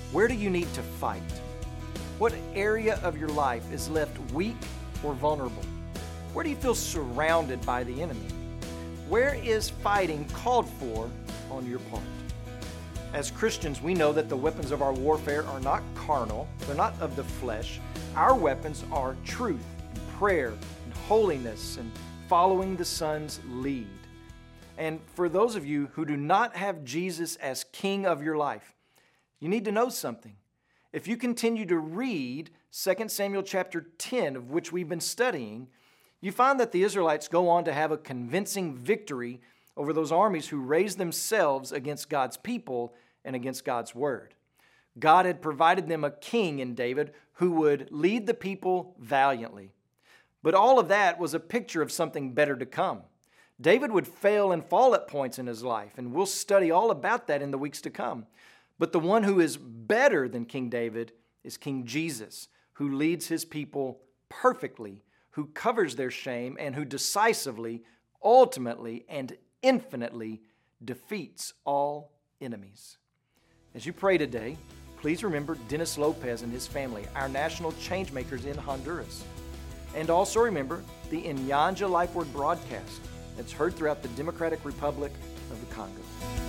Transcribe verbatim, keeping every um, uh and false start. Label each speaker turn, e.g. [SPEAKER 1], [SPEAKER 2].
[SPEAKER 1] Where do you need to fight? What area of your life is left weak or vulnerable? Where do you feel surrounded by the enemy? Where is fighting called for on your part? As Christians, we know that the weapons of our warfare are not carnal, they're not of the flesh. Our weapons are truth, and prayer, and holiness, and following the Son's lead. And for those of you who do not have Jesus as King of your life, you need to know something. If you continue to read Second Samuel chapter ten, of which we've been studying, you find that the Israelites go on to have a convincing victory over those armies who raised themselves against God's people and against God's word. God had provided them a king in David who would lead the people valiantly. But all of that was a picture of something better to come. David would fail and fall at points in his life, and we'll study all about that in the weeks to come. But the one who is better than King David is King Jesus, who leads his people perfectly, who covers their shame, and who decisively, ultimately, and infinitely defeats all enemies. As you pray today, please remember Dennis Lopez and his family, our national change makers in Honduras. And also remember the Inyanja Life Word broadcast that's heard throughout the Democratic Republic of the Congo.